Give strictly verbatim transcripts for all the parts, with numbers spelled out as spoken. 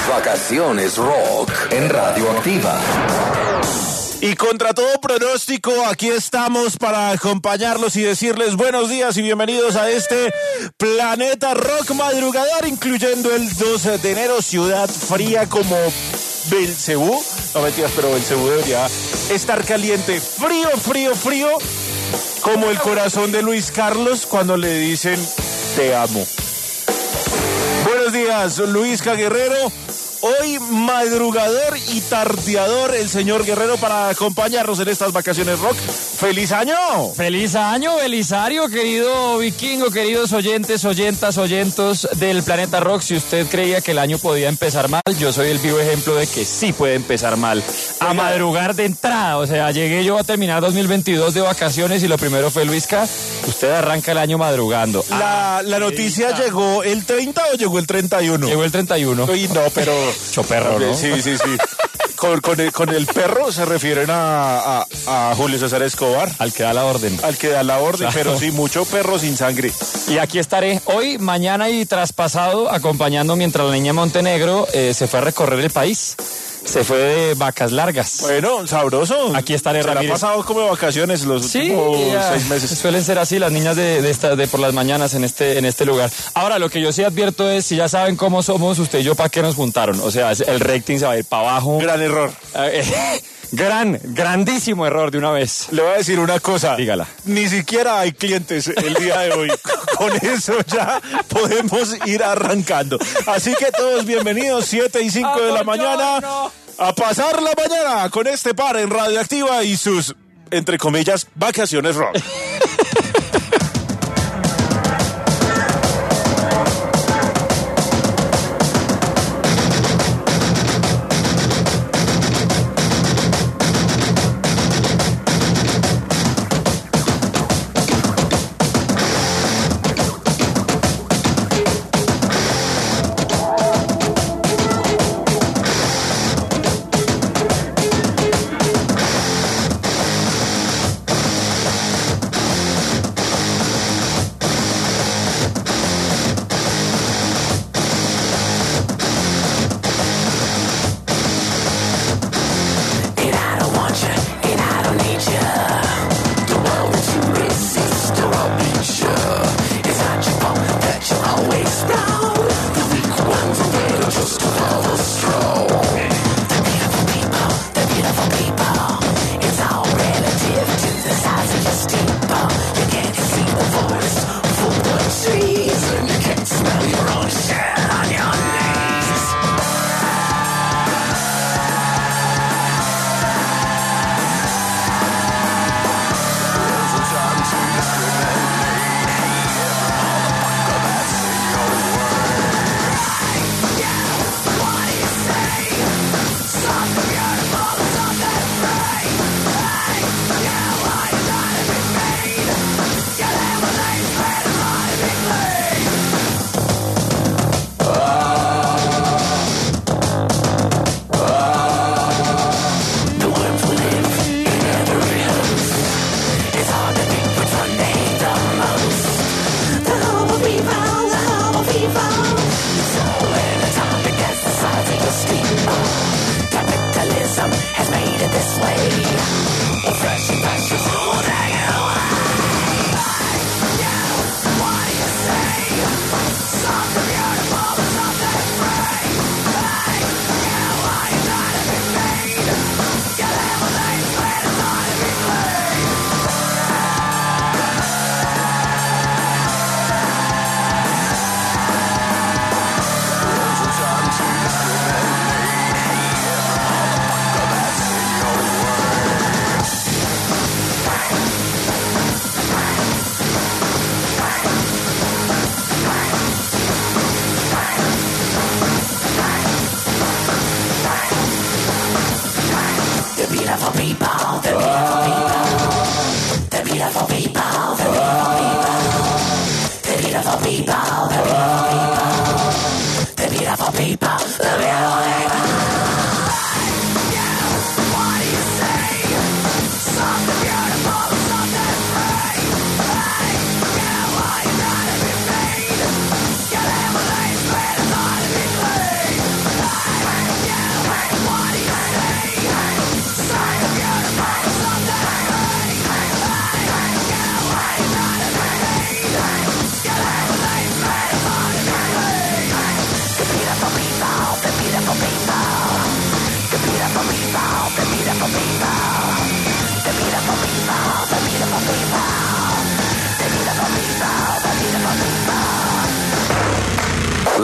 Vacaciones Rock en Radioactiva. Y contra todo pronóstico, aquí estamos para acompañarlos y decirles buenos días y bienvenidos a este Planeta Rock madrugador, incluyendo el dos de enero, ciudad fría como Belcebú. No mentiras, pero Belcebú debería estar caliente, frío, frío, frío, como el corazón de Luis Carlos cuando le dicen te amo. Buenos días, Luisca Guerrero. Hoy madrugador y tardeador el señor Guerrero para acompañarnos en estas vacaciones rock. ¡Feliz año! ¡Feliz año, Belisario, querido vikingo, queridos oyentes, oyentas, oyentos del Planeta Rock! Si usted creía que el año podía empezar mal, yo soy el vivo ejemplo de que sí puede empezar mal. A madrugar de entrada, o sea, llegué yo a terminar dos mil veintidós de vacaciones y lo primero fue Luisca, usted arranca el año madrugando. La, ah, la noticia llegó el treinta o llegó el treinta y uno. Llegó el treinta y uno. Uy, no, pero... Choperro, ¿no? Sí, sí, sí. Con, con, el, con el perro se refieren a, a, a Julio César Escobar. Al que da la orden. Al que da la orden, claro. Pero sí, mucho perro sin sangre. Y aquí estaré hoy, mañana y traspasado acompañando mientras la niña Montenegro eh, se fue a recorrer el país. Se fue de vacas largas. Bueno, sabroso. Aquí estaré, se Ramírez. Se ha pasado como de vacaciones los sí, últimos seis meses. Suelen ser así las niñas de, de, esta, de por las mañanas en este, en este lugar. Ahora, lo que yo sí advierto es, si ya saben cómo somos, usted y yo, ¿para qué nos juntaron? O sea, el rating se va a ir para abajo. Gran error. Gran, grandísimo error de una vez. Le voy a decir una cosa. Dígala. Ni siquiera hay clientes el día de hoy. Con eso ya podemos ir arrancando. Así que todos bienvenidos, siete y cinco de la mañana. No. A pasar la mañana con este par en Radioactiva y sus, entre comillas, vacaciones rock.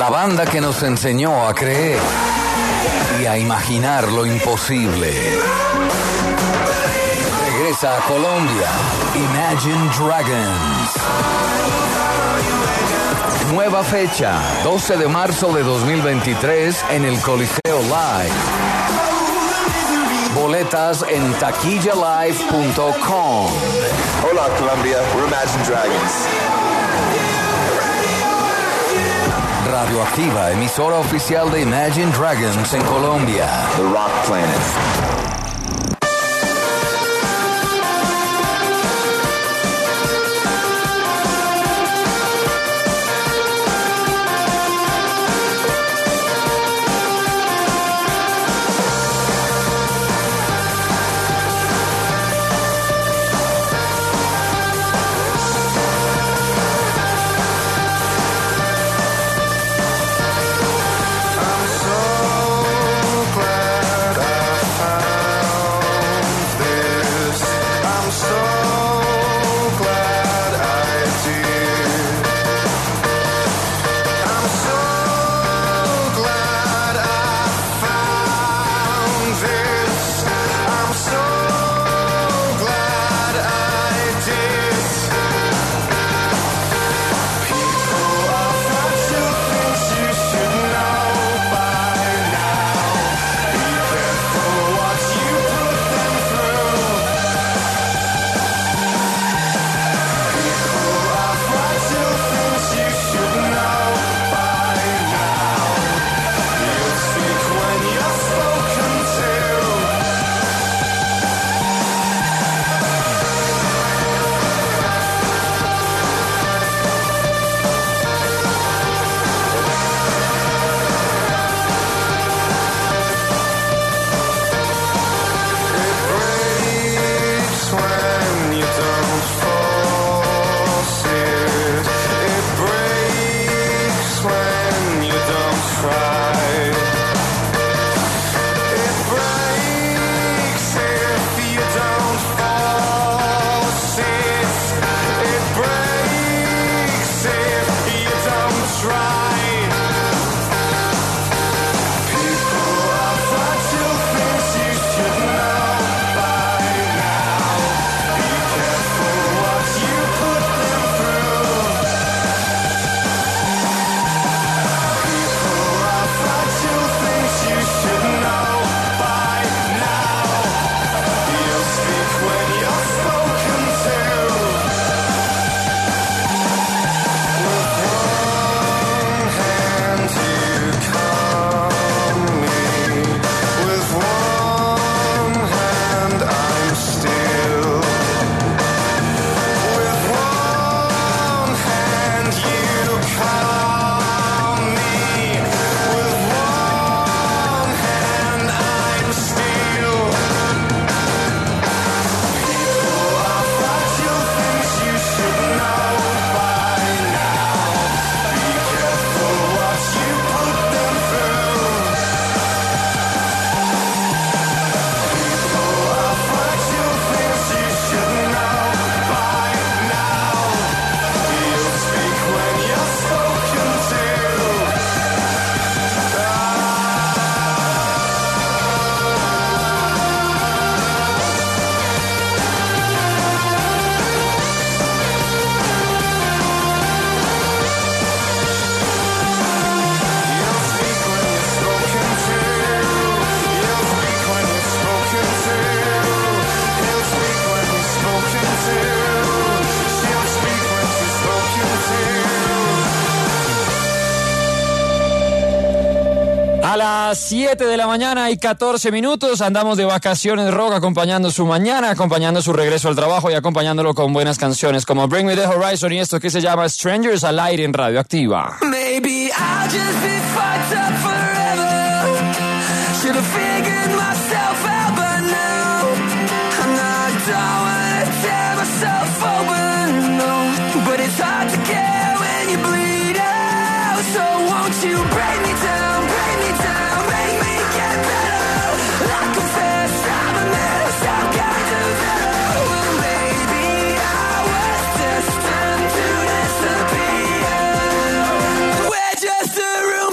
La banda que nos enseñó a creer y a imaginar lo imposible. Regresa a Colombia, Imagine Dragons. Nueva fecha, doce de marzo de dos mil veintitrés en el Coliseo Live. Boletas en taquilla live punto com. Hola Colombia, we're Imagine Dragons. Radioactiva, emisora oficial de Imagine Dragons en Colombia. The Rock Planet. A las siete de la mañana y catorce minutos andamos de vacaciones rock, acompañando su mañana, acompañando su regreso al trabajo y acompañándolo con buenas canciones como Bring Me the Horizon y esto que se llama Strangers al aire en Radioactiva. Maybe I'll just be fucked up forever. Should have figured myself out by now. I'm not done to tear myself open, no. But it's hard to care when you bleed out. So won't you break me down, break me down, make me get better. I confess I'm a mess, I'm kind of better. Well, maybe I was destined to disappear. We're just a room.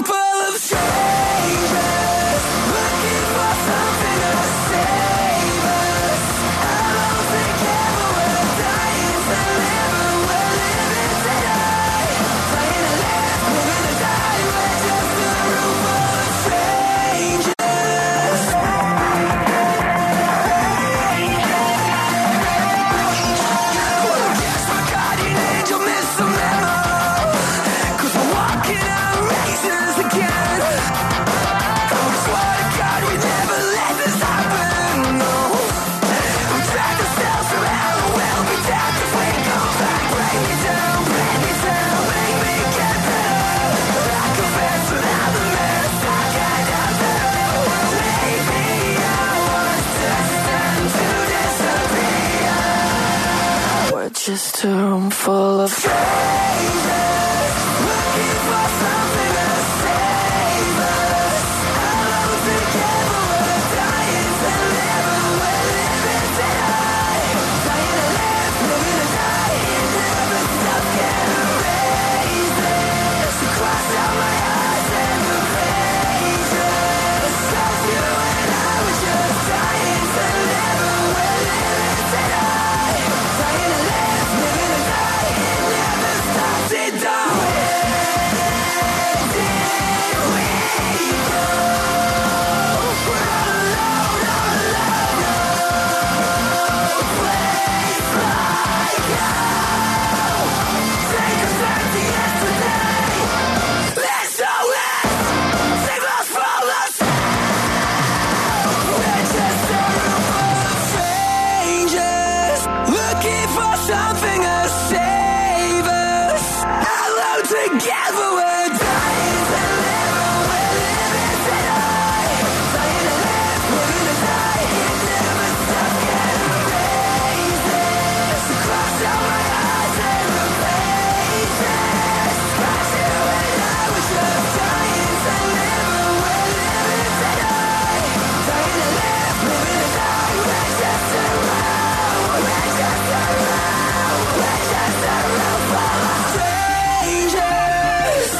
just a room full of strangers looking for something to save us. Alone together, we're dying to live, and we're living tonight. Dying to live, living to die. Never stop, can't erase this. You cross out my eyes and the pages. Cause you and I were just dying to live, and we're living tonight. Dying to live, living to die. It never stops, it don't. Where did we go? We're all alone, all alone. No place like home. Take us back to yesterday. Let's go, let's save us from ourselves. We're just a room full of strangers looking for something to save us. Alone together, we're dying to live, and we're living tonight. Dying to live, living to die. It never stops, can't erase this. Cross out my eyes and the pages. Cause you and I were just dying to live, and we're living tonight. Dying to live, living to die. We're just around, we're just around, we're just around full of strangers.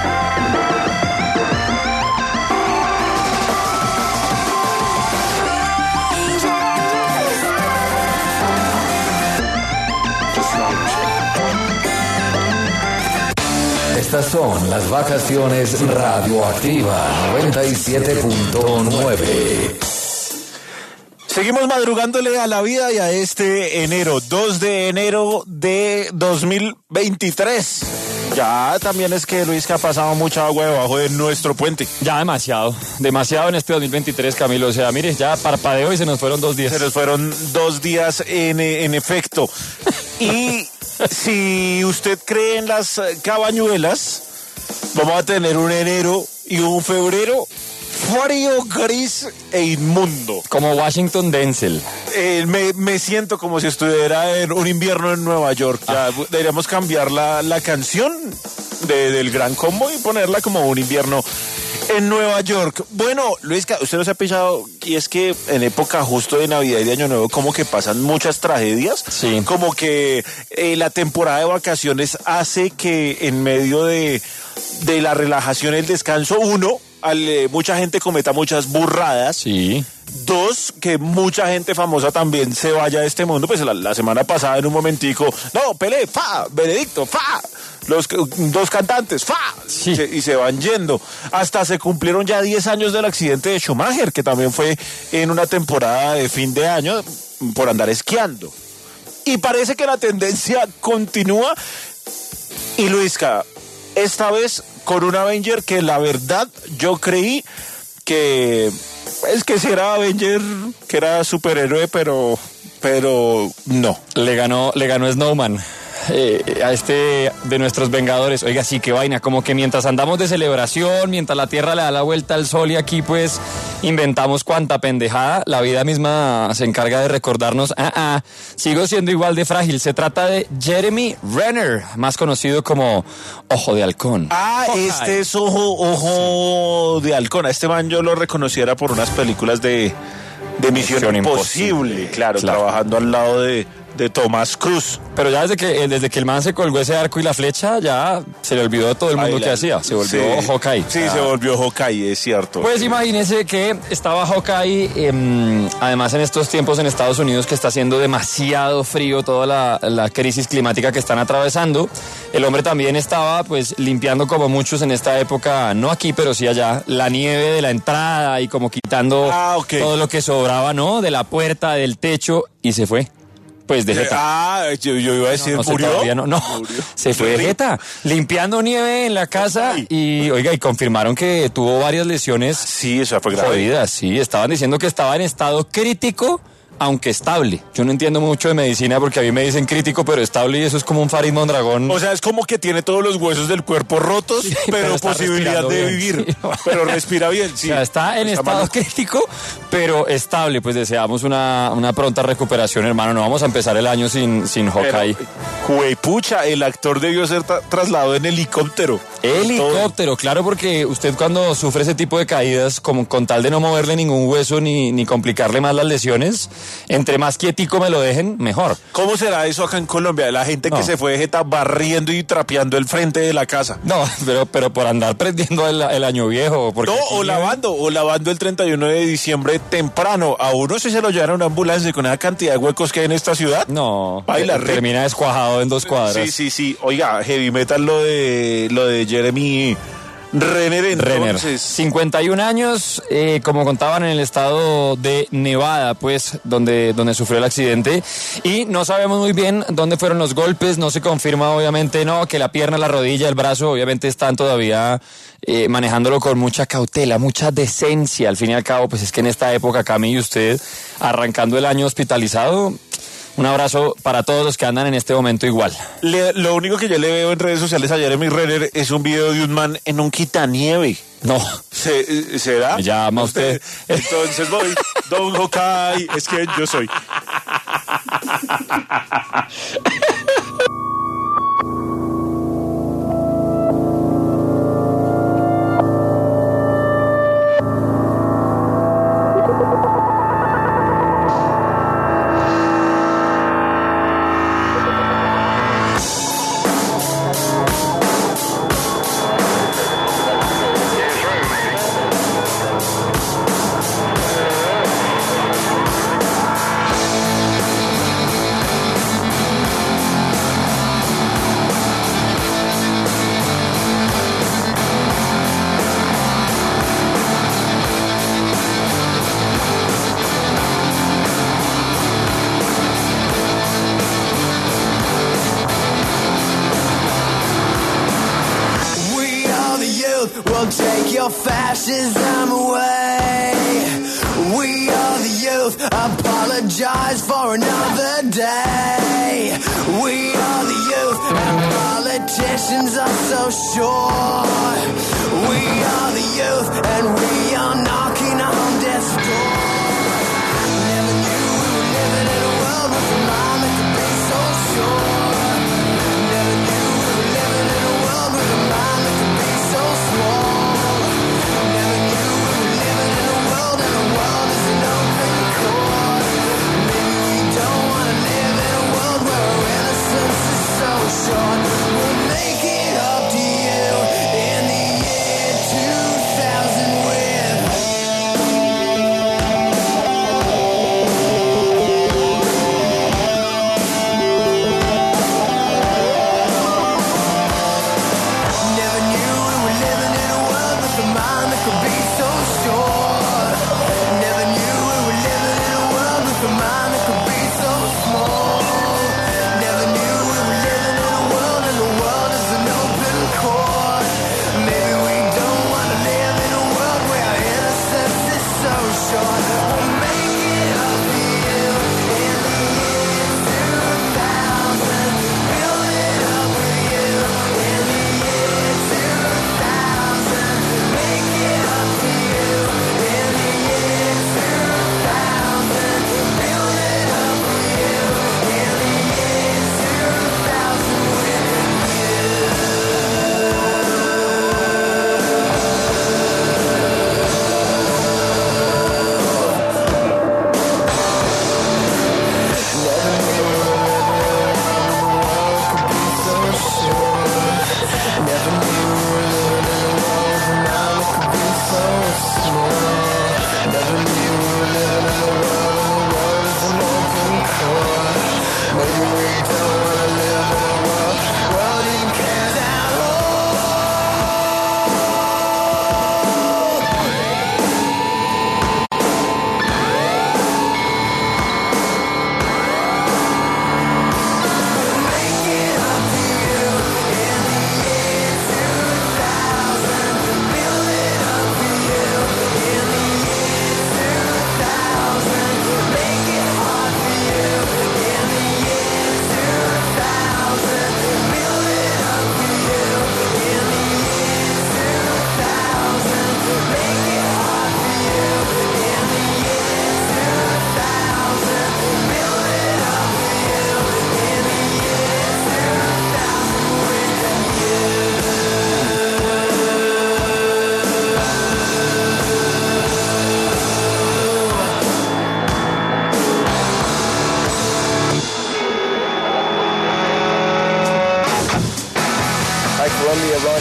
Estas son las vacaciones radioactiva noventa y siete punto nueve. Seguimos madrugándole a la vida y a este enero, dos de enero de dos mil veintitrés. Ya también es que Luis, que ha pasado mucha agua debajo de nuestro puente. Ya demasiado, demasiado en este dos mil veintitrés, Camilo. O sea, mire, ya parpadeo y se nos fueron dos días. Se nos fueron dos días en, en efecto. Y si usted cree en las cabañuelas, vamos a tener un enero y un febrero frío, gris e inmundo. Como Washington Denzel. Eh, me, me siento como si estuviera en un invierno en Nueva York. Ya deberíamos cambiar la, la canción de, del Gran Combo y ponerla como un invierno en Nueva York. Bueno, Luis, usted nos ha pensado, y es que en época justo de Navidad y de Año Nuevo como que pasan muchas tragedias. Sí. Como que eh, la temporada de vacaciones hace que en medio de, de la relajación y el descanso, uno, al, eh, mucha gente cometa muchas burradas. Sí. Dos, que mucha gente famosa también se vaya de este mundo. Pues la, la semana pasada en un momentico, no, Pelé, fa, Benedicto, fa, los dos cantantes, fa, sí. y, se, y se van yendo. Hasta se cumplieron ya diez años del accidente de Schumacher, que también fue en una temporada de fin de año por andar esquiando. Y parece que la tendencia continúa. Y Luisca, esta vez con un Avenger que la verdad yo creí que es que si era Avenger, que era superhéroe, pero pero no. Le ganó, le ganó Snowman. Eh, a este de nuestros Vengadores. Oiga, sí, qué vaina, como que mientras andamos de celebración, mientras la Tierra le da la vuelta al sol y aquí pues inventamos cuanta pendejada, la vida misma se encarga de recordarnos, ah, ah, sigo siendo igual de frágil. Se trata de Jeremy Renner, más conocido como Ojo de Halcón. Ah, Hawkeye. este es Ojo, Ojo de Halcón. A este man yo lo reconociera por unas películas de, de Misión, Misión Imposible, Imposible. claro, Claro. trabajando al lado de, de Tomás Cruz. Pero ya desde que, desde que el man se colgó ese arco y la flecha, ya se le olvidó de todo el mundo Ay, que la- hacía. Se volvió sí, Hawkeye. Sí, Ah. se volvió Hawkeye, es cierto. Pues imagínese que estaba Hawkeye, eh, además en estos tiempos en Estados Unidos que está haciendo demasiado frío, toda la, la crisis climática que están atravesando. El hombre también estaba pues limpiando como muchos en esta época, no aquí pero sí allá, la nieve de la entrada y como quitando Ah, ok. todo lo que sobraba, ¿no? De la puerta, del techo y se fue. Pues de jeta. Ah, yo, yo iba a decir, No sé, ¿murió? todavía no, no. Murió. Se fue de jeta, limpiando nieve en la casa Ay. y, oiga, y confirmaron que tuvo varias lesiones Sí, eso fue grave. jodidas, sí. Estaban diciendo que estaba en estado crítico aunque estable. Yo no entiendo mucho de medicina porque a mí me dicen crítico, pero estable, y eso es como un Farid Mondragón. O sea, es como que tiene todos los huesos del cuerpo rotos, sí, pero, pero posibilidad de bien, vivir. Sí. Pero respira bien, sí. O sea, está en está estado malo. crítico, pero estable. Pues deseamos una, una pronta recuperación, hermano. No vamos a empezar el año sin, sin Hawkeye. Juepucha, el actor debió ser tra- trasladado en helicóptero. Helicóptero, todo. Claro, porque usted cuando sufre ese tipo de caídas, como con tal de no moverle ningún hueso ni, ni complicarle más las lesiones, entre más quietico me lo dejen, mejor. ¿Cómo será eso acá en Colombia? La gente no. que se fue de jeta barriendo y trapeando el frente de la casa. No, pero, pero por andar prendiendo el, el año viejo. Porque no, o lavando, o lavando el treinta y uno de diciembre temprano. A uno si se lo llevaron a una ambulancia con esa cantidad de huecos que hay en esta ciudad. No, Baila, termina descuajado en dos cuadras. Sí, sí, sí. Oiga, heavy metal lo de, lo de Jeremy Renner, entonces. Renner. cincuenta y un años, eh, como contaban, en el estado de Nevada, pues, donde, donde sufrió el accidente. Y no sabemos muy bien dónde fueron los golpes, no se confirma, obviamente, no, que la pierna, la rodilla, el brazo, obviamente están todavía eh, manejándolo con mucha cautela, mucha decencia. Al fin y al cabo, pues es que en esta época, Cami y usted, arrancando el año hospitalizado. Un abrazo para todos los que andan en este momento igual. Le, lo único que yo le veo en redes sociales a Jeremy Renner es un video de un man en un quitanieve. No. ¿Se, ¿Será? Me llama usted. Entonces voy, Don Hawkeye, es que yo soy. We'll take your fascism away. We are the youth, apologize for another day. We are the youth, and politicians are so sure. We are the youth, and we are knocking on death's door. Never knew we were living in a world with a mind that could be so sure. Never knew we were living in a world with a mind that could be so small. Never knew we were living in a world, and the world is an open court. Maybe we don't want to live in a world where our innocence is so short. We'll make it up to you in the year two thousand with never knew we were living in a world with a mind that could be so short. Never knew we were living in a world with a mind that could be so small. Never knew we were living in a world and the world is an open court. Maybe we don't want to live in a world where our innocence is so short. We'll make it up to you in the year two thousand. Build it up with you in the year two thousand. Make it up to you in the year two thousand. Build it up with you in the year two thousand with you.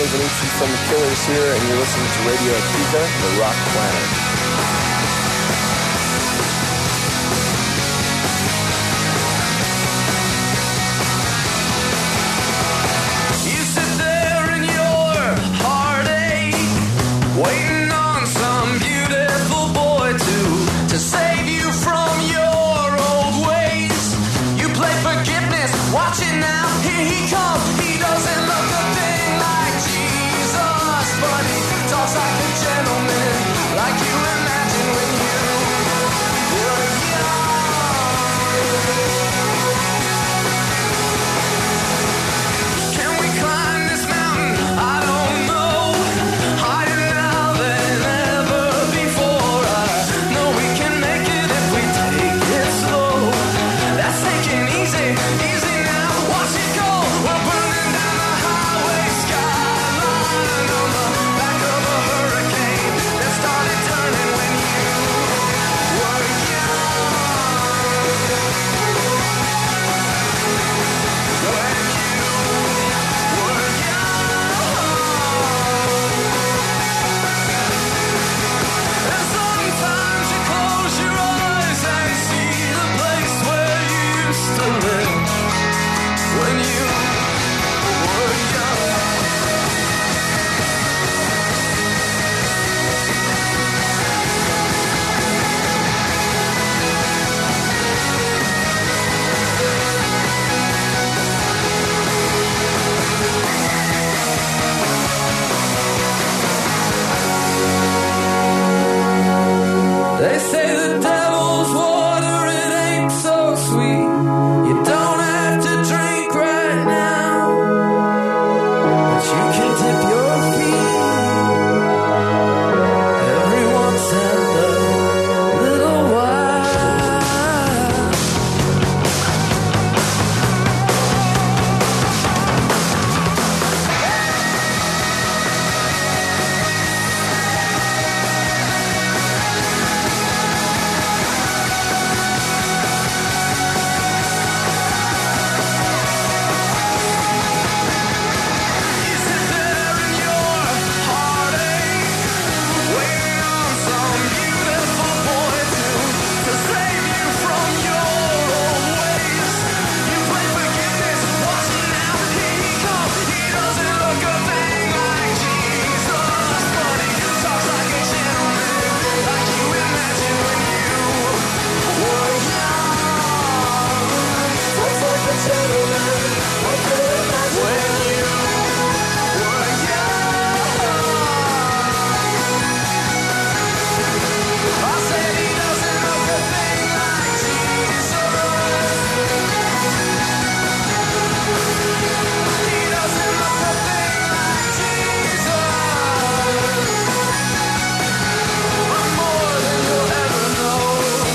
Tony Vinici from The Killers here, and you're listening to Radio Activa, The Rock Planet. You sit there in your heartache, waiting on some beautiful boy to to save you from your old ways. You play forgiveness, watch it now, here he comes. He doesn't look a thing like Jesus, but he talks like a gentleman, like you imagine when you were young. Can we climb this mountain? I don't know. Higher now than ever before. I know we can make it if we take it slow. That's taking easy, easy now. Watch it go. We're burning down the highway skyline on the back of a hurricane that started turning when you were young. When you were young. And sometimes you close your eyes and see the place where you used to live when you were young. They say the devil's water, it ain't so sweet. You don't have to drink right now, but you can dip your feet every once in a little while. You sit there in your heartache, waiting on some beautiful boy to to save you from your old ways. You play forgiveness, watch it now, here he comes. He doesn't look a thing like Jesus, but he talks like a gentleman, like you imagine when you were young. Talks like a gentleman, like you imagine when you were young. I said he doesn't look a thing like Jesus. He doesn't look a thing like Jesus. I'm more than you'll ever know.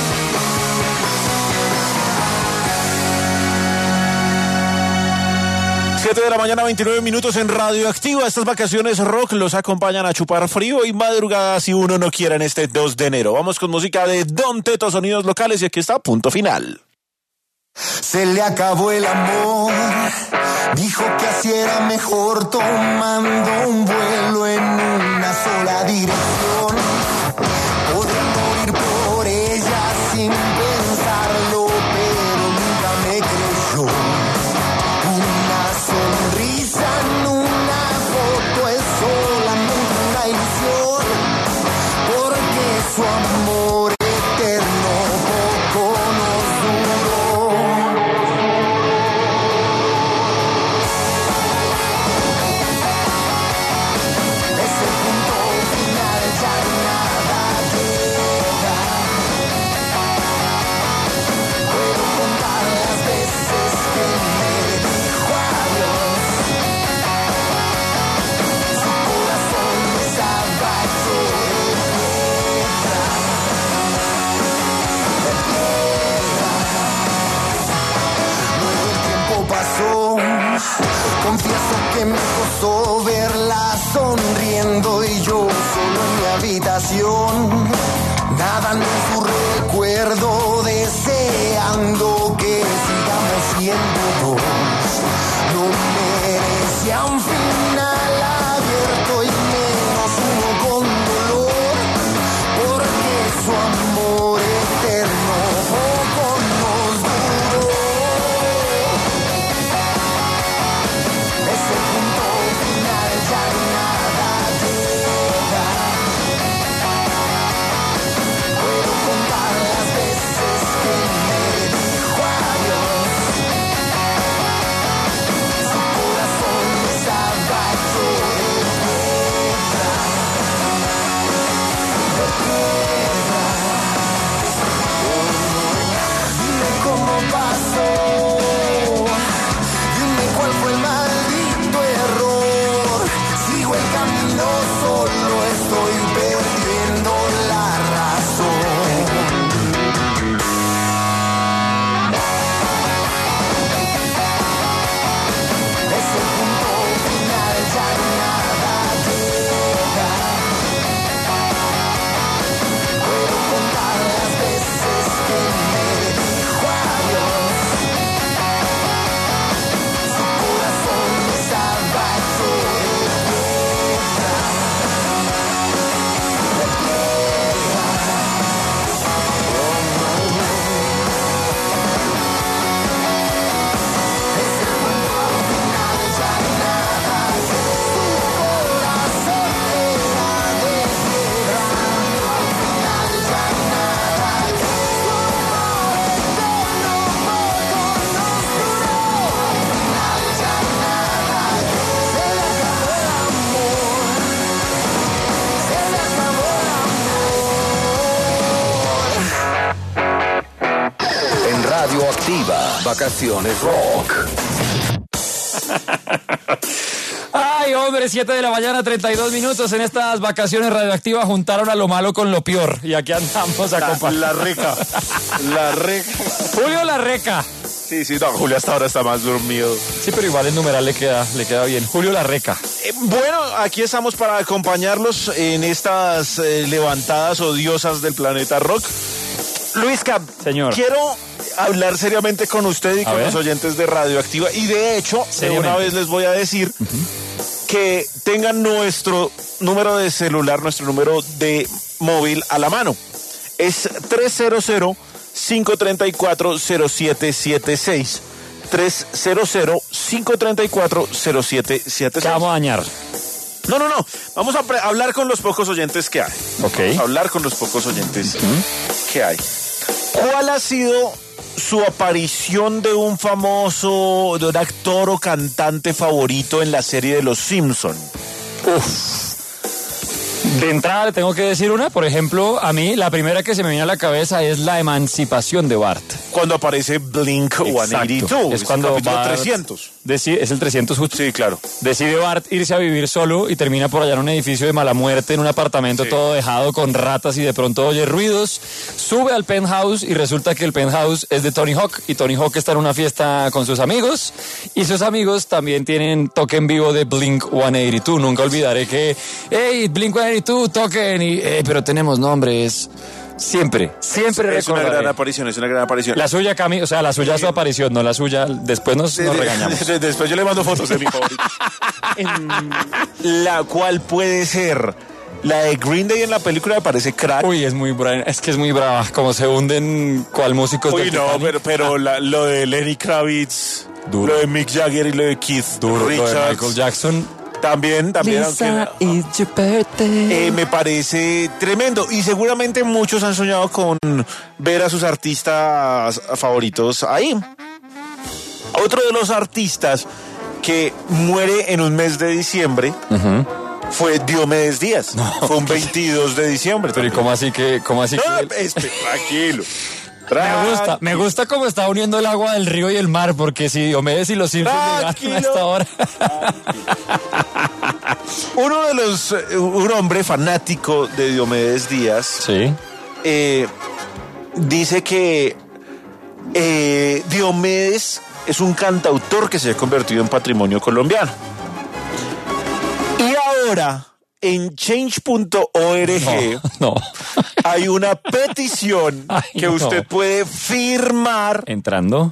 siete de la mañana, veintinueve minutos en Radio Activa. Estas vacaciones rock los acompañan a chupar frío y madrugada si uno no quiere en este dos de enero. Vamos con música de Don Teto, sonidos locales, y aquí está Punto Final. Se le acabó el amor, dijo que así era mejor, tomando un vuelo en una sola dirección. Podría morir por ella sin pensarlo, pero nunca me creyó. Una sonrisa en una foto es solamente una ilusión, porque su amor eterno poco nos duró. Es el punto final, ya nada queda. Puedo contar las veces que me dijo adiós. Su corazón estaba hecho de piedra. Luego el tiempo pasó, confieso que me costó verla sonriendo y yo solo en mi habitación, nadando en su recuerdo, deseando que sigamos siendo dos. No merecía un final la Radioactiva. Vacaciones Rock. Ay, hombre, siete de la mañana, treinta y dos minutos. En estas vacaciones radioactivas juntaron a lo malo con lo peor. Y aquí andamos a compartir. La reca. La reca. Julio Larreca. Sí, sí, no, Julio hasta ahora está más dormido. Sí, pero igual el numeral le queda, le queda bien. Julio Larreca. Eh, bueno, aquí estamos para acompañarlos en estas eh, levantadas odiosas del planeta rock. Luisca, señor, quiero hablar seriamente con usted y a con ver. los oyentes de Radioactiva. Y de hecho, de una vez les voy a decir uh-huh. que tengan nuestro número de celular, nuestro número de móvil a la mano. Es tres cero cero, cinco tres cuatro, cero siete siete seis. tres cero cero, cinco tres cuatro, cero siete siete seis. ¿Qué vamos a dañar? No, no, no. Vamos a pre- hablar con los pocos oyentes que hay. Ok. Hablar con los pocos oyentes uh-huh. que hay. ¿Cuál ha sido su aparición de un famoso, de un actor o cantante favorito en la serie de Los Simpson? Uf. De entrada le tengo que decir una, por ejemplo, a mí la primera que se me viene a la cabeza es La Emancipación de Bart. Cuando aparece Blink ciento ochenta y dos. Es, es cuando capítulo Bart trescientos. Decide, es el trescientos justo. Sí, claro. Decide Bart irse a vivir solo y termina por allá en un edificio de mala muerte, en un apartamento sí. todo dejado con ratas y de pronto oye ruidos. Sube al penthouse y resulta que el penthouse es de Tony Hawk y Tony Hawk está en una fiesta con sus amigos y sus amigos también tienen toque en vivo de Blink ciento ochenta y dos. Nunca olvidaré que, hey, Blink ciento ochenta y dos, toquen, y, eh, pero tenemos nombres. Siempre, siempre es, es una gran aparición, es una gran aparición. La suya, Cami, o sea, la suya es su aparición, no la suya, después nos, nos regañamos. Después yo le mando fotos de mi favorito. La cual puede ser la de Green Day en la película, me parece crack. Uy, es muy brava, es que es muy brava, como se hunden cual músicos. Uy, no, Titanic. pero, pero la, lo de Lenny Kravitz, duro. Lo de Mick Jagger y lo de Keith duro, Richards. Lo de Michael Jackson. También, también, Lisa, aunque, it's your birthday. Eh, me parece tremendo y seguramente muchos han soñado con ver a sus artistas favoritos ahí. Otro de los artistas que muere en un mes de diciembre uh-huh. fue Diomedes Díaz. No. Fue un veintidós de diciembre. Pero ¿y cómo así que, cómo así no, que... Este, tranquilo. Me gusta, me gusta cómo está uniendo el agua del río y el mar, porque si Diomedes y los Simpsons llegaron a esta hora. Uno de los, un hombre fanático de Diomedes Díaz, sí. eh, dice que eh, Diomedes es un cantautor que se ha convertido en patrimonio colombiano. Y ahora, en change punto org no, no. hay una petición Ay, que usted no. puede firmar. Entrando.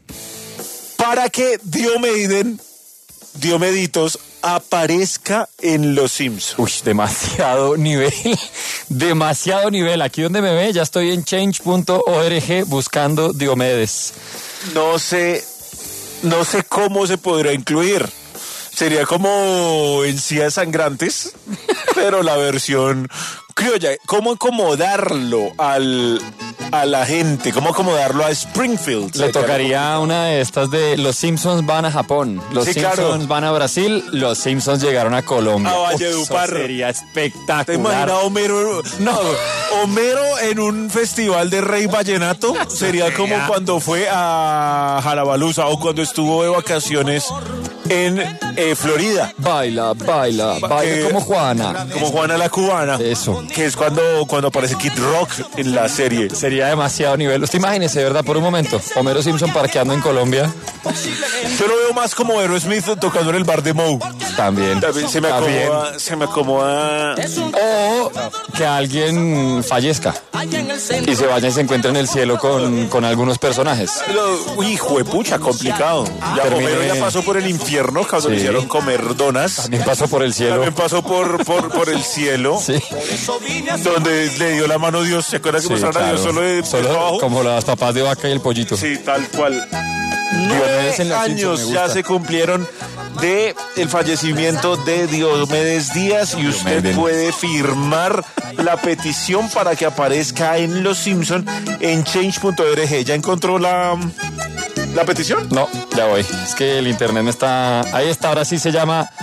Para que Diomeden, Diomeditos, aparezca en Los Simpsons. Uy, demasiado nivel. Demasiado nivel. Aquí donde me ve, ya estoy en change punto org buscando Diomedes. No sé, no sé cómo se podrá incluir. Sería como encías sangrantes, pero la versión criolla. ¿Cómo acomodarlo al, a la gente? ¿Cómo acomodarlo a Springfield? Le tocaría una de estas de Los Simpsons van a Japón, Los sí, Simpsons claro. van a Brasil, Los Simpsons llegaron a Colombia. A Valledupar. Eso sería espectacular. ¿Te imaginas a Homero? No, Homero en un festival de Rey Vallenato. Sería como cuando fue a Jalabaluza o cuando estuvo de vacaciones en eh, Florida. Baila, baila, baila eh, como Juana. Como Juana la cubana. Eso. Que es cuando, cuando aparece Kid Rock en la serie. Sería demasiado nivel. Usted imagínese, ¿verdad? Por un momento. Homero Simpson parqueando en Colombia. Yo lo veo más como Aerosmith tocando en el bar de Moe. También. También se me También. acomoda. Se me acomoda. O que alguien fallezca y se vaya y se encuentre en el cielo con, con algunos personajes. Lo, hijo de pucha, complicado. Ya Terminé... Homero ya pasó por el infierno cuando sí. le hicieron comer donas. También pasó por el cielo. También pasó por, por, por el cielo. Sí. Donde le dio la mano a Dios. ¿Se acuerda que sí, mostraron claro. a Dios solo de, solo de abajo? Como las papas de vaca y el pollito. Sí, tal cual. Nueve años ya se cumplieron de el fallecimiento de Diomedes Díaz y usted Diomeden. puede firmar la petición para que aparezca en Los Simpson en change punto org. ¿Ya encontró la, la petición? No, ya voy. Es que el internet me está... Ahí está, ahora sí se llama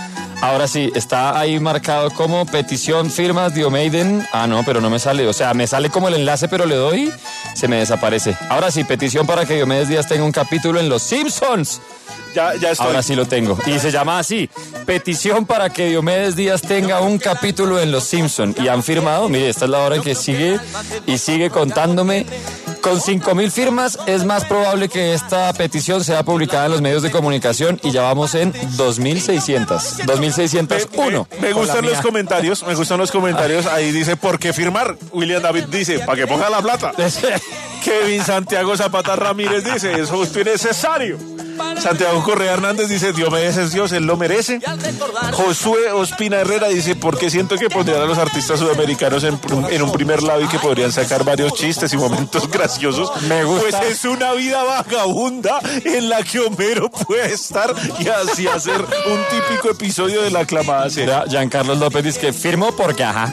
Ahora sí, está ahí marcado como petición, firmas, Diomeiden. Ah, no, pero no me sale. O sea, me sale como el enlace, pero le doy, se me desaparece. Ahora sí, petición para que Diomedes Díaz tenga un capítulo en Los Simpsons. Ya, ya estoy. Ahora sí lo tengo. Y se llama así, petición para que Diomedes Díaz tenga un capítulo en Los Simpsons. Y han firmado, mire, esta es la hora en que sigue y sigue contándome. Con cinco mil firmas es más probable que esta petición sea publicada en los medios de comunicación y ya vamos en dos mil seiscientos. dos mil seiscientos uno. Me, me, me gustan los comentarios, me gustan los comentarios. Ahí dice, ¿por qué firmar? William David dice, para que ponga la plata. Kevin Santiago Zapata Ramírez dice, eso es necesario. Santiago Correa Hernández dice, Diomedes es Dios, él lo merece. Josué Ospina Herrera dice, porque siento que pondrían a los artistas sudamericanos en, en un primer lado y que podrían sacar varios chistes y momentos graciosos. Me gusta. Pues es una vida vagabunda en la que Homero puede estar y así hacer un típico episodio de la aclamada serie. Giancarlo López dice que firmó porque ajá.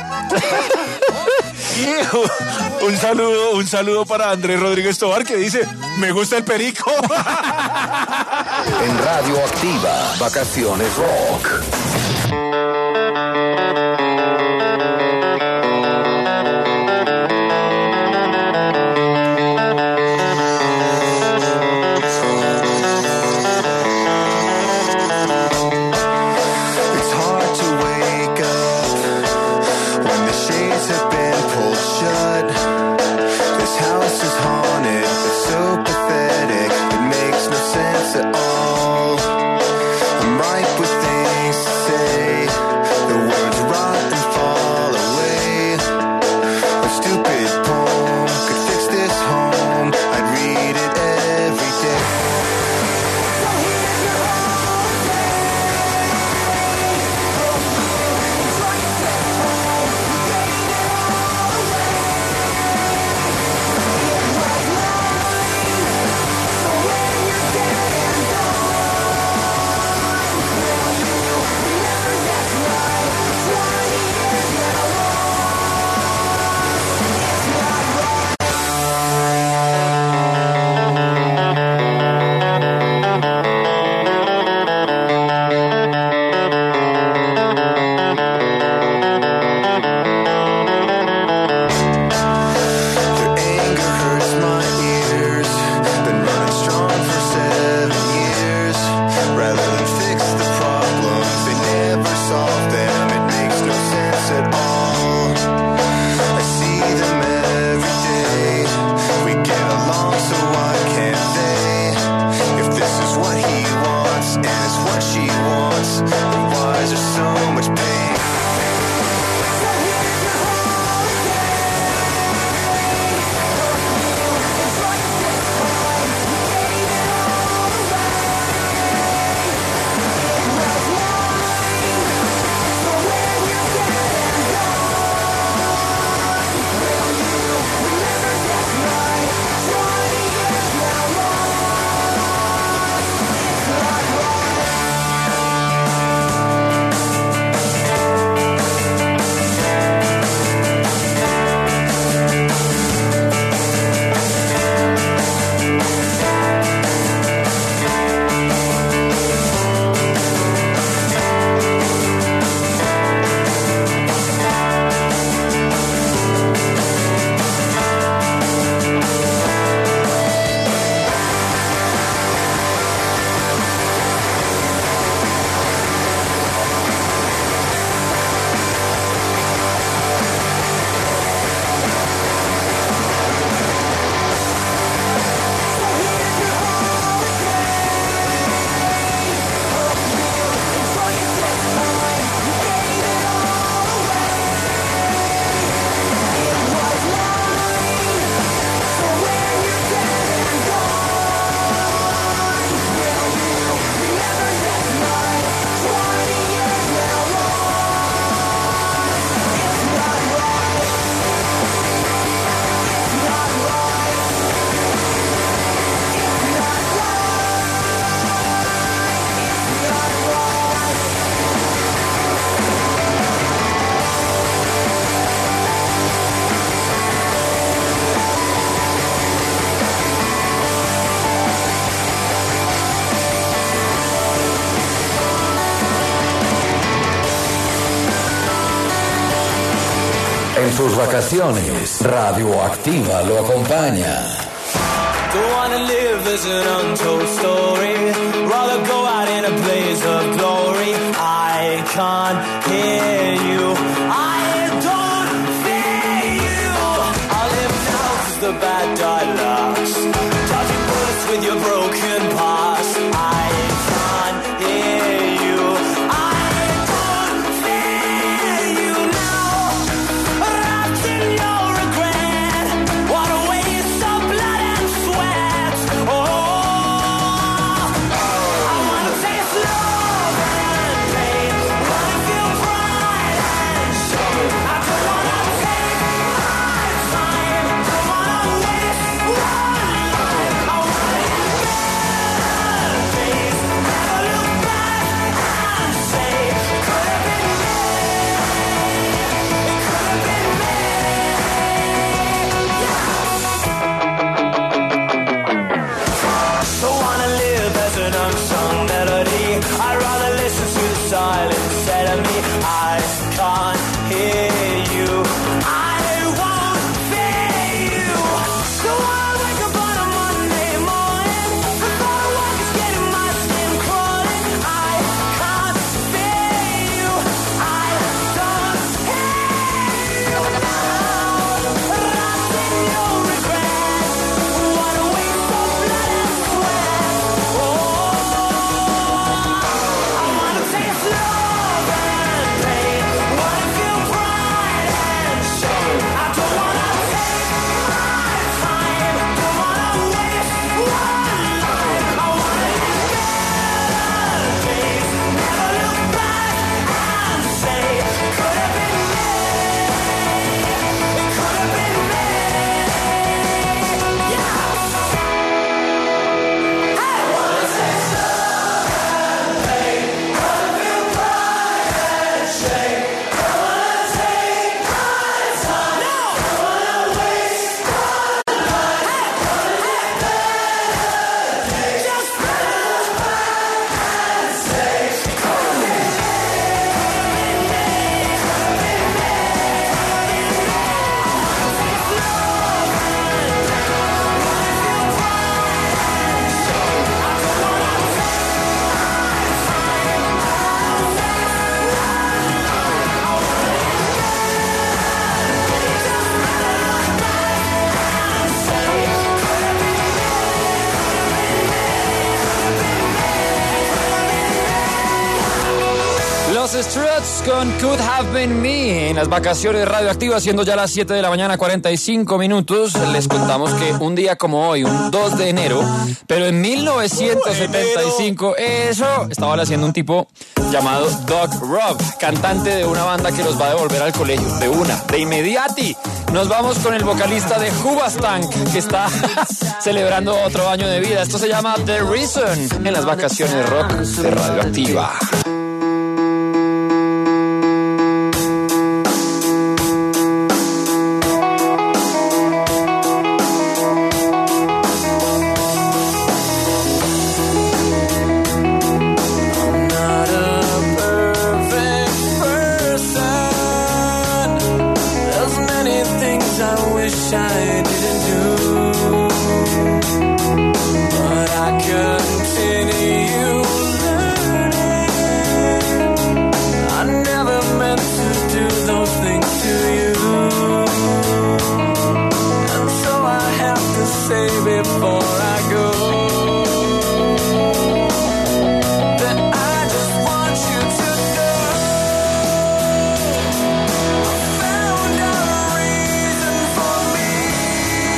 Hijo, un saludo, un saludo para Andrés Rodríguez Tobar que dice, me gusta el perico. En Radio Activa, Vacaciones Rock. At all, I'm ripe with things to say. The way sus vacaciones, Radioactiva lo acompaña. Don't wanna live as an untold story. Rather go out in a blaze of glory. I can't hear you. I don't fear you. I'll live now 'cause the bad die last. Dodging bullets with your broken past. I can't hear you. I don't fear you now. Wrapped in your regret. What a waste of blood and sweat. Oh, I wanna taste love and pain. Wanna feel pride and shame. I don't wanna take my time. Don't wanna waste one life. I wanna get days. Never look back and say, could have been me. It could have been me. Don't wanna live as an unsung melody. I'd rather listen to the silence instead of me. I can't hear you. I won't fear you. Don't wanna wake up on a Monday morning. The thought of work is getting my skin crawling. I can't fear you. I don't hear you now. Wrapped in your regret. What a waste of blood and sweat. I wanna taste love and pain. Wanna feel pride and shame. I don't wanna take my time. Don't wanna waste one life. I wanna live better days. Never look back and say, could have been me. It could have been me. Yeah. I wanna taste love and pain. Wanna feel pride and shame. Don't wanna take my time. Don't wanna waste one life. Wanna live better days. Just look back and say, could have been me. Could have been me. Could have been me. I wanna taste love and pain. Wanna feel pride and shame. I don't wanna take my time. Don't waste one life. I wanna live better days. Just look back and say, could have been me. Could have been me. Could have been me. Los Struts con Could Have Been Me en las vacaciones radioactivas, siendo ya las siete de la mañana, cuarenta y cinco minutos. Les contamos que un día como hoy, un dos de enero, pero en mil novecientos setenta y cinco, eso estaba haciendo un tipo llamado Doc Robb, cantante de una banda que los va a devolver al colegio, de una, de inmediati. Nos vamos con el vocalista de Hoobastank, que está celebrando otro año de vida. Esto se llama The Reason en las vacaciones rock de Radioactiva. Not a perfect person. There's many things I wish I didn't do, but I continue learning. I never meant to do those things to you, and so I have to say before I go that I just want you to know I found a reason for me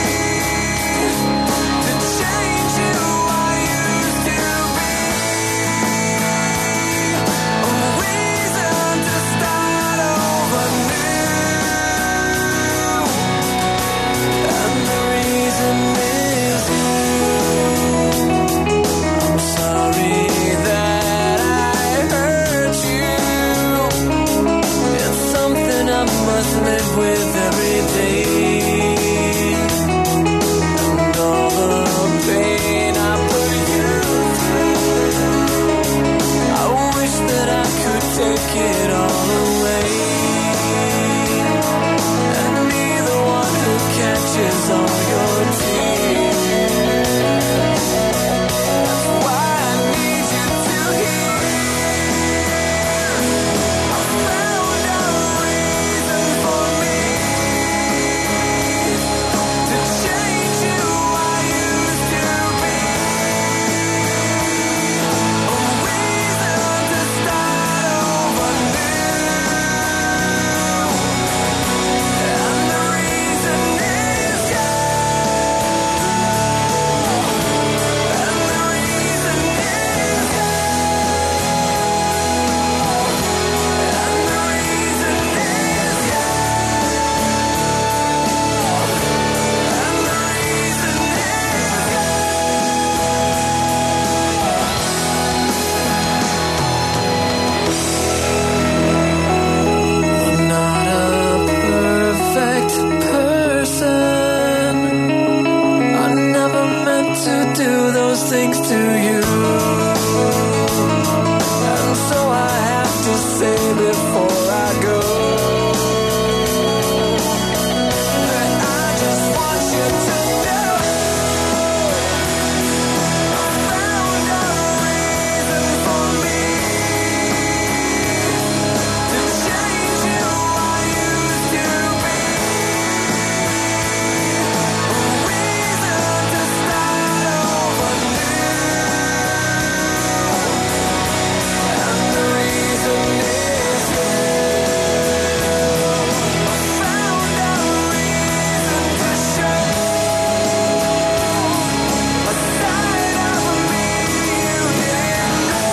to you. And so I have to say before I go, that I just want you to know I found a reason for me to change who I used to be. A reason to start over new. And the reason is you. I found a reason to show a side of me you didn't know.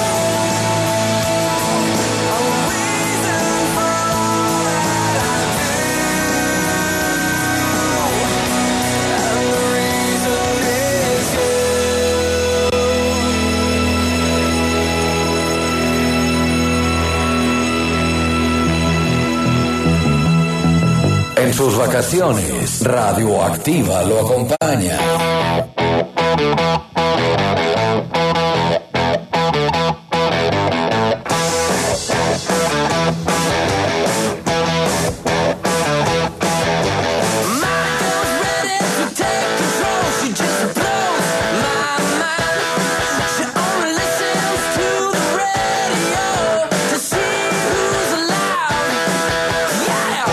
A reason for all that I do. And the reason is you. En sus vacaciones, Radioactiva lo acompaña. Ready to take control, she just blows my mind. She only listens to the radio to see who's allowed. Yeah.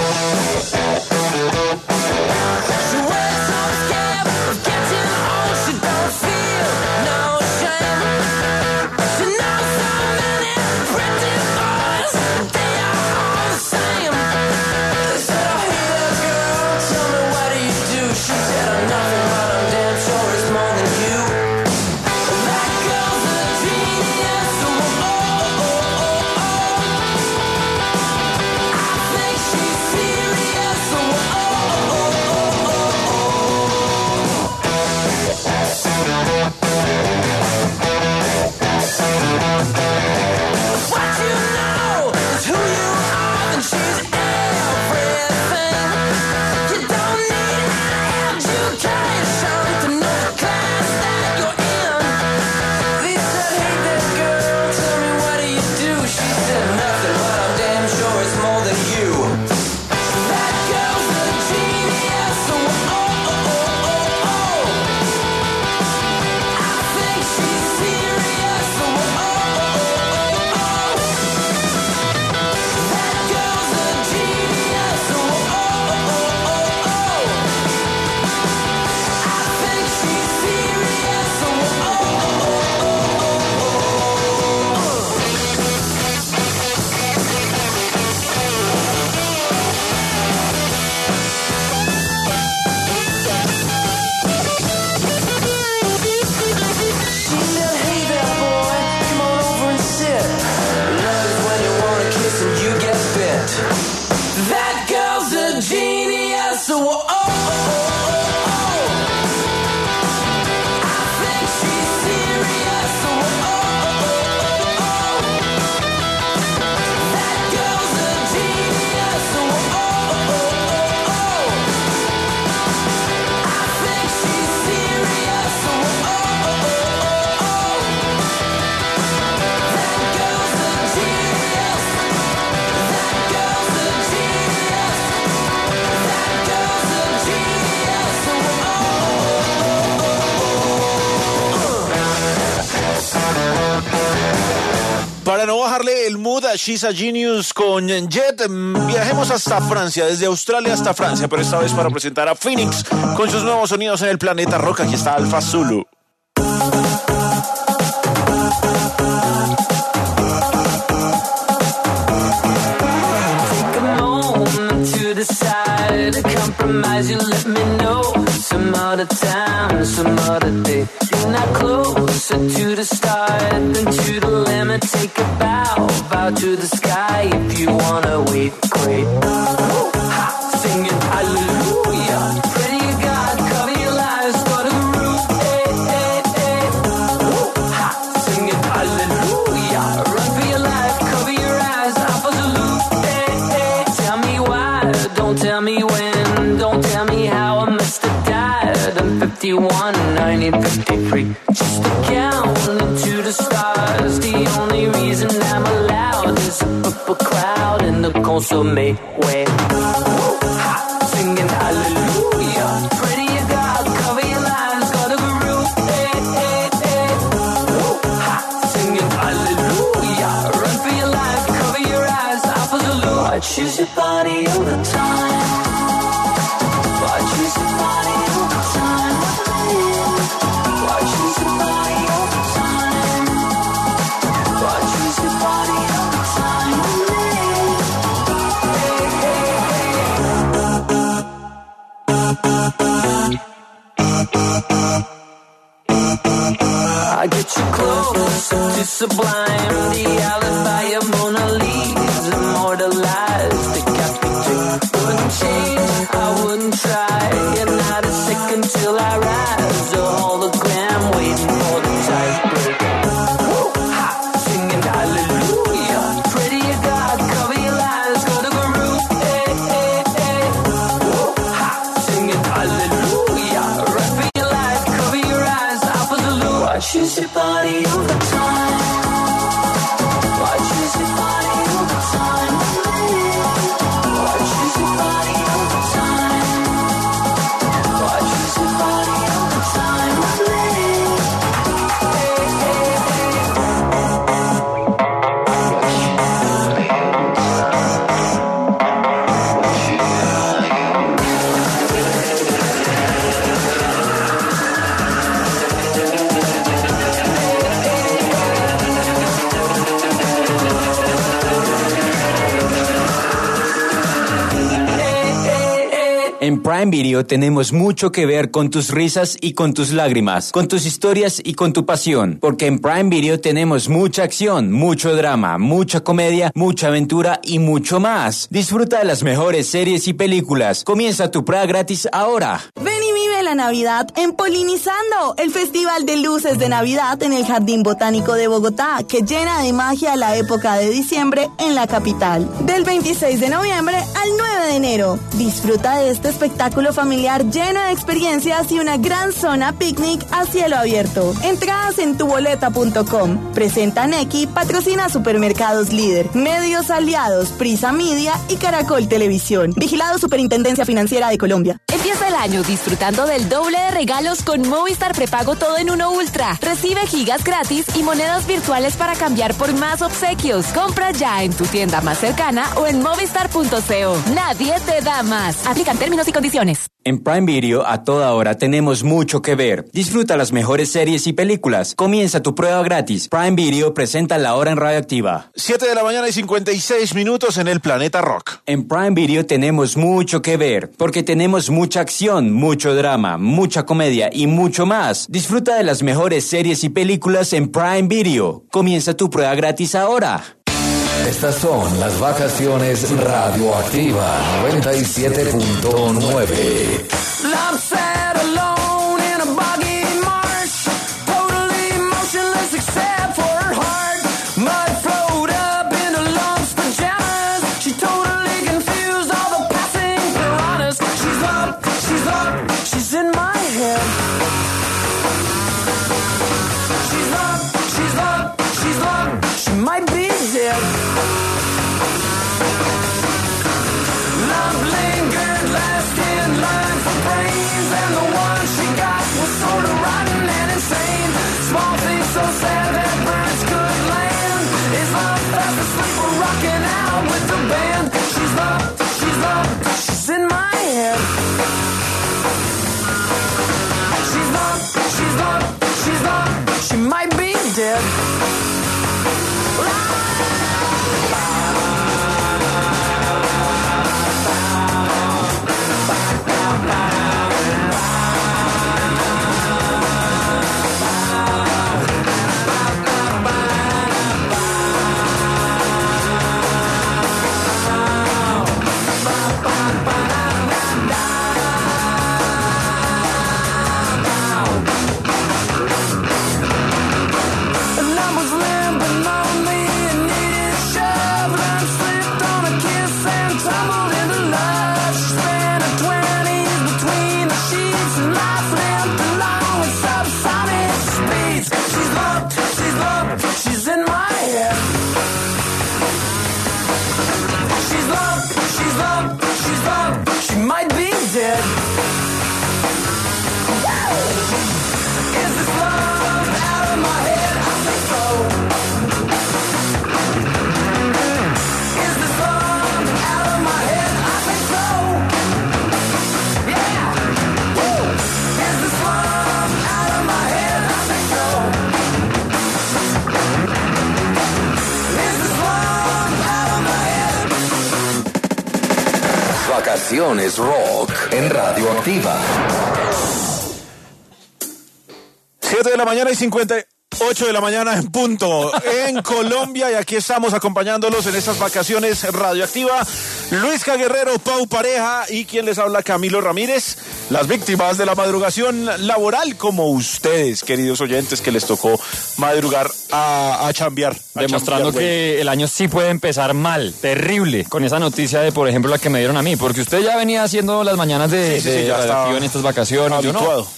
She wakes up scared of getting old. She don't feel no shame. She knows so many pretty boys, they are all the same. They said, oh, hey there, girl, tell me what do you do? She said, I'm nothing, but I'm damn sure it's more than you. That girl's a genius, oh, oh, oh, oh, oh. I think she's serious, oh, oh, oh, oh, oh, oh. What you know is who you are, and she's everything. You don't need an education to know the class that you're in. They said, hey there, girl, tell me what do you do? She said, nothing, but I'm damn sure it's more than you. That girl's a genius, oh, oh, oh, oh, oh. I think she's serious, oh, oh, oh, oh, oh. That girl's a genius, oh, oh, oh, oh, oh. I think she's serious, oh, oh, oh, She said, hey there, boy, come on over and sit. Love is when you want a kiss and you get bit. That girl's a genius, oh, oh, oh, oh, oh. I think she's serious, oh, oh, oh, oh, oh. That girl's a genius, oh, oh, oh, oh, oh. I think she's serious, oh, oh, oh, oh, oh. That girl's a genius. That girl's a genius. That girl's a genius, oh, oh, Para no bajarle el mood a She's a Genius con Jet, mm, viajemos hasta Francia, desde Australia hasta Francia, pero esta vez para presentar a Phoenix con sus nuevos sonidos en el planeta rock. Aquí está Alpha Zulu. Take a moment to decide to compromise. You let me know some other time, some other day. You're not closer to the start than to the limit. Take a bow, bow to the sky. If you wanna wait, great. Ha, singing hallelujah. Pray to God, cover your lives, go to the roof. Hey, hey, hey. Ha, singing hallelujah. Run for your life, cover your eyes. Alpha Zulu. Hey, hey. Tell me why, don't tell me when. Don't tell me how I must have died. I'm fifty-one, nineteen fifty-three. Just a count into the stars. The only reason I'm allowed is a purple cloud in the consomme way. Ha, singing hallelujah. Pray to your God, cover your lives, got a groove. Hey, hey, hey. Ha, singing hallelujah. Run for your life, cover your eyes. Alpha Zulu. I choose your body all the time. I choose your body all the time. I choose your body all the time. I choose your body all the time. Hey, hey, hey. I get you close to sublime. The alibi of Mona Lisa immortalized. Decapitate. Wouldn't change, I wouldn't try. And not a second till I rise. A hologram waiting for the tiebreaker. Ha, singing hallelujah. Pray to your God, cover your lies, go to Guru. Hey, hey, hey. Ha, singing hallelujah. Run for your life, cover your eyes. Alpha Zulu. I choose your body all the time. I choose your body all the time. I choose your body all the time. I choose your body all the time. Hey, hey, hey. En Prime Video tenemos mucho que ver con tus risas y con tus lágrimas, con tus historias y con tu pasión, porque en Prime Video tenemos mucha acción, mucho drama, mucha comedia, mucha aventura y mucho más. Disfruta de las mejores series y películas. Comienza tu prueba gratis ahora. Ven y vive la Navidad en Polinizando, el festival de luces de Navidad en el Jardín Botánico de Bogotá, que llena de magia la época de diciembre en la capital. Del veintiséis de noviembre al nueve de enero. Disfruta de este espectáculo familiar lleno de experiencias y una gran zona picnic a cielo abierto. Entradas en tuboleta punto com. Presenta Neki, patrocina Supermercados Líder, Medios Aliados, Prisa Media y Caracol Televisión. Vigilado Superintendencia Financiera de Colombia. Empieza el año disfrutando del doble de regalos con Movistar Prepago Todo en Uno Ultra. Recibe gigas gratis y monedas virtuales para cambiar por más obsequios. Compra ya en tu tienda más cercana o en movistar punto co. Nadie te da más. Aplican términos y condiciones. En Prime Video a toda hora tenemos mucho que ver. Disfruta las mejores series y películas. Comienza tu prueba gratis. Prime Video presenta La Hora en Radioactiva. siete de la mañana y cincuenta y seis minutos en el Planeta Rock. En Prime Video tenemos mucho que ver, porque tenemos mucha acción, mucho drama, mucha comedia y mucho más. Disfruta de las mejores series y películas en Prime Video. Comienza tu prueba gratis ahora. Estas son las vacaciones Radioactiva noventa y siete punto nueve. I'm sad alone in a boggy marsh, totally motionless except for her heart. Mud flowed up into lumps pajamas. She totally confused all the passing piranhas. She's up, she's up, she's in my head. She's up, she's up, she's up, she might be dead. Love lingered last in line for brains, and the one she got was sort of rotten and insane. Small things so sad that birds could land. Is love fast asleep or rocking out with the band? She's up, she's up, she's in my head. She's up, she's up, she's up, she might be dead. And I was Vacaciones Rock en Radioactiva. siete de la mañana y cincuenta y ocho de la mañana en punto en Colombia, y aquí estamos acompañándolos en estas vacaciones radioactiva. Luisca Guerrero, Pau Pareja y quien les habla, Camilo Ramírez. Las víctimas de la madrugación laboral, como ustedes, queridos oyentes, que les tocó madrugar a, a chambear. A Demostrando chambear, que el año sí puede empezar mal, terrible, con esa noticia de, por ejemplo, la que me dieron a mí, porque usted ya venía haciendo las mañanas de, Sí, sí, sí, de ya radioactiva en estas vacaciones. Yo no, habituado.